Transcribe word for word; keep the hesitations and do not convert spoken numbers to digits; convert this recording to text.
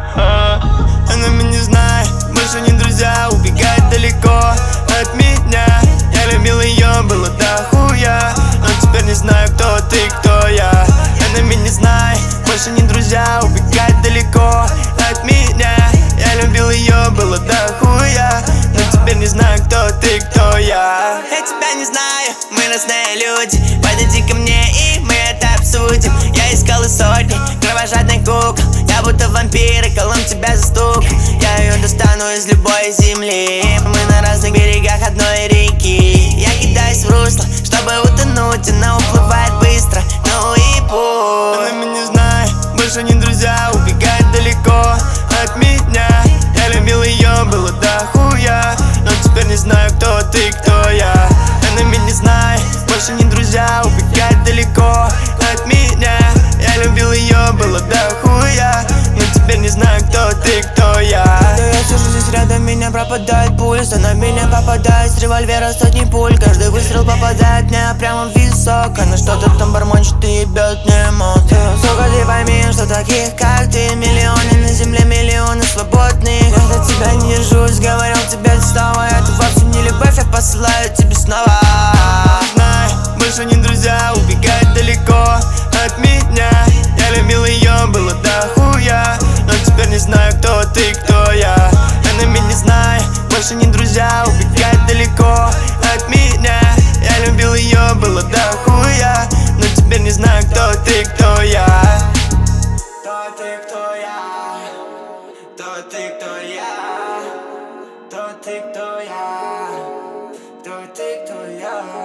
а, Она меня не знает, больше не друзья, убегает далеко от меня. Я любил ее, было дохуя, но теперь не знаю, кто ты, кто я. Она меня не знает, больше не друзья, убегает далеко от меня. Я любил ее, было дохуя, но теперь не знаю, кто ты, кто я. Я тебя не знаю, мы разные люди. Подойди ко мне и мы это обсудим. Я искал и сотни кровожадных кукол. Я будто вампир, и колом тебя за стук. Я ее достану из любой земли. Мы на разных берегах одной реки. Я кидаюсь в русло, чтобы утонуть. Она уплывает быстро, ну и пусть. Она меня не знает, больше не друзья, убегает далеко от меня. Я любил ее, было дохуя, но теперь не знаю, кто ты, кто я. Она меня не знает, больше не друзья, убегает далеко от меня. Я любил ее, было дохуя, но теперь не знаю, кто ты, кто я. Когда я сижу здесь рядом, меня пропадает пульс. Она в меня попадает с револьвера сотни пуль. Каждый выстрел попадает мне прямо в висок. Она что-то там бормочет и ебет мне мозг. Сука, ты пойми, что таких как ты миллионы на земле, миллионы свободных. Я за тебя не держусь, говорил тебе снова. Это вовсе не любовь, я посылаю тебе снова. Знай, больше не друзья, убегает далеко от меня. Я любил ее, было дохуя, но теперь не знаю, кто ты, кто я. Она меня не знает, больше не друзья, убегает далеко от меня. Я любил ее, было дохуя, но теперь не знаю, кто ты, кто я. Кто ты, кто я? Кто ты, кто я? Кто ты, кто я? Кто ты, кто я?